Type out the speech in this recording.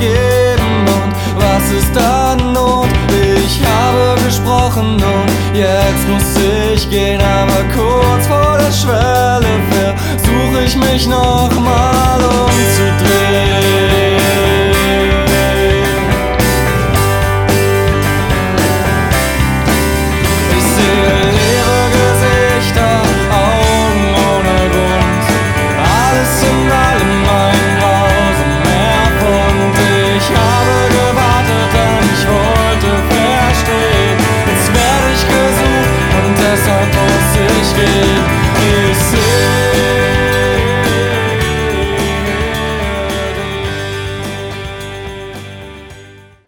vergeben und was ist dann Not? Ich habe gesprochen und jetzt muss ich gehen, aber kurz vor der Schwelle versuche ich mich nochmal um.